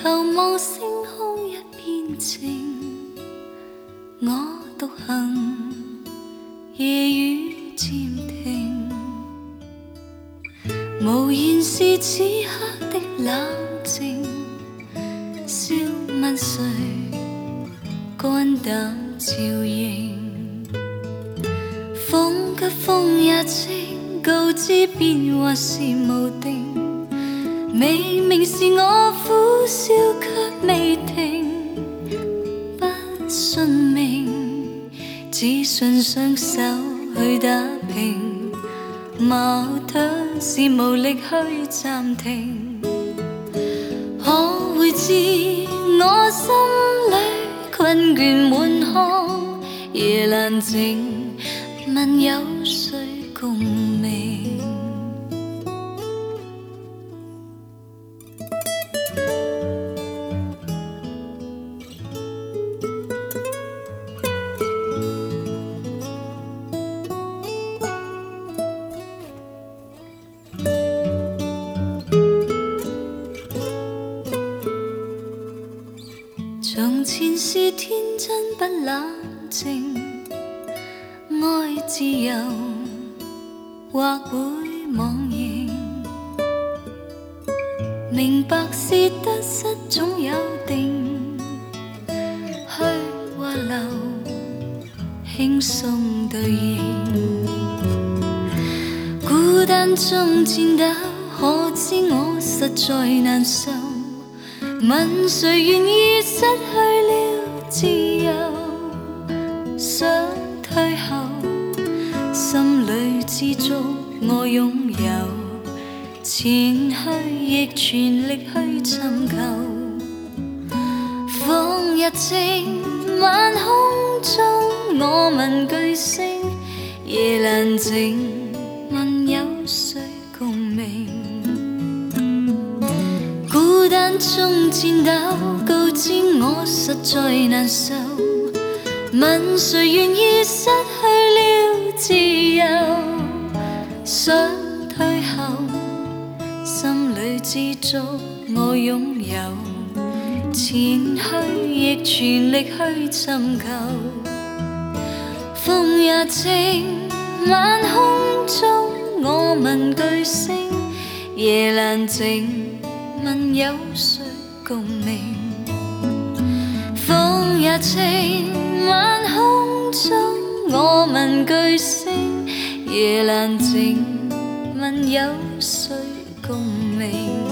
投望星空一片晴，我独行，夜雨渐停。无言是此刻的冷静，笑问谁肝胆照应？风急风也清，告知变幻是无定。明明是我苦笑却未停，不信命，只信双手去打平。矛盾是无力去暂停，可会知我心里困倦满腔，夜阑静，问有谁共鸣？从前是天真不冷静，爱自由或会妄认，明白是得失总有定，去或留，轻松对应。孤单中战斗，可知我实在难受。问谁愿意失去了自由？想退后，心里知足我拥有，前去亦全力去寻求。风日静，晚空中我问巨星，夜阑静，问有谁共鸣？孤单中战斗，告知我实在难受。问谁愿意失去了自由？想退后，心里知足我拥有，前去亦全力去寻求。风也静，晚空中我问巨星，夜阑静，问有谁共鸣？风也静，晚空中我问巨星，夜阑静，问有谁共鸣？